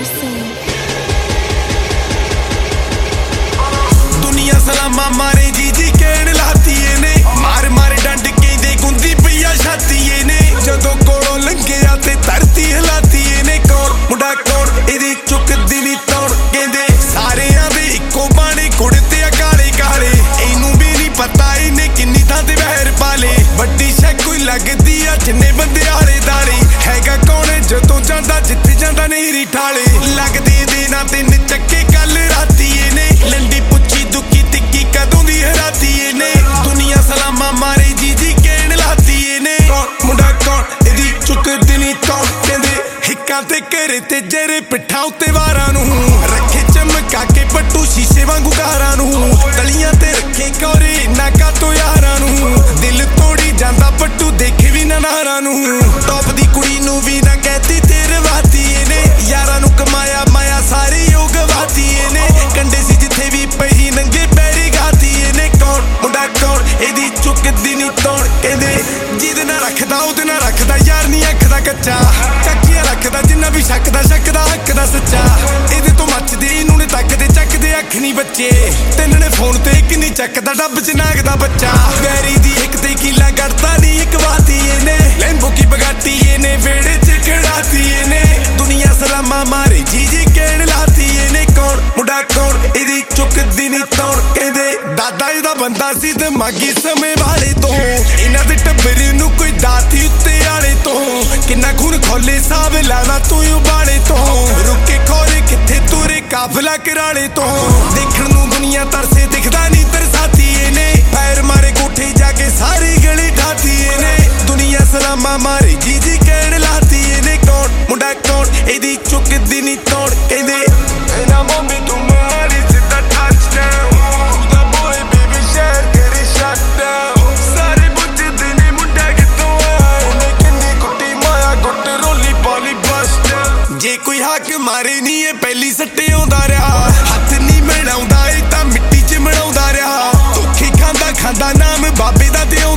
दुनिया सलामा मारे जी जी कहण लातीए ने मार मार डंड कहंदे गुंदी पईया छातीए ने जदों कोलों लंघिया ते धरती हिलातीए ने कौन मुंडा कौन इहदी चुकदी नी तौण कहंदे सारेयां दे इक्को बाणे कुड़ते काले काले इहनूं भी नहीं पता इहने किन्नी थां ते वैर पाले वड्डी शै कोई लगदी आ जिन्ने बंदे आले दाले हैगा कौन जदों जांदा जिथे जांदा नहीं रिठाले लगदे दे ना तिन चक्के कल रातीए ने लंडी पुच्छी दुखी तिक्की कदों दी हरातीए ने दुनिया सलामा मारे जी जी कहण लातीए ने कौन मुंडा कौन इहदी चुकदी नी तौण कहंदे हिक्कां ते घेरे ते जेरे पिट्ठां उत्ते वारां नूं रखे चमका के पट्टू शीशे वांगू कारां नूं तलियां ते रखे कौरे नाका तो यारां नूं दिल तोड़ी जांदा पट्टू देखे भी ना नारां नूं टॉप दी कुड़ी नूं भी ना कहती तेरे वातीए ने यारां नूं कमाया माया सारी योग वातीए ने कंडे सी जिथे भी पई नंगे पैरी गातीए ने कौन मुंडा कौन इहदी चुकदी नी तौण कहंदे जिहदे नाल रखदा ओहदे नाल रखदा यार नी अख दा कच्चा चाकियां रखदा जिन्ना भी शकदा हक दा सच्चा इहदे तो मचदे इहनूं ने तकदे चकदे अख नी बच्चे तिन्न ने फोन ते किन्नी चकदा डब च नाग दा बच्चा वैरी दी इक ते कीला गड़दा नी इक वातीए ने लैंबो की बगातीए ने वेड़े च खड़ातीए ने दुनिया सलामा मारे जी जी कहण लातीए ने कौन मुंडा कौन इहदी चुकदी नी तौण कहंदे दादा इहदा बंदा सी दिमागी समय वाले तो इन्हां दे टब्बरे नूं कोई दाती उत्ते आले तो किन्ना खून खोले साहब लाना तू उबाले तो रुके खोरे किथे तुरे काफला कराले तो देखण नूं दुनिया तरसे दिखदा नी तरसातीए ने पैर मारे कोठे जाके सारी गली ढातीए ने दुनिया सलामा मारे जी जी कहण लातीए ने कौन मुंडा कौन इहदी चुकदी नी तौण कहंदे ना मम्मी तू मारी सिद्धा टचडाउन दा बॉय बेबी शहर करे शटडाउन सारे बुझदे ने मुंडा कितों आए ने किन्नी कुट्टी माया गुੱਟ रोली पाली बस्ट जे कोई हक मारे नी ये पहली सट्टे आउंदा रहा हथ नी मिलाउंदा ए तां मिट्टी च मिलाउंदा रहा धोखे खांदा खांदा नाम बाबे दा ते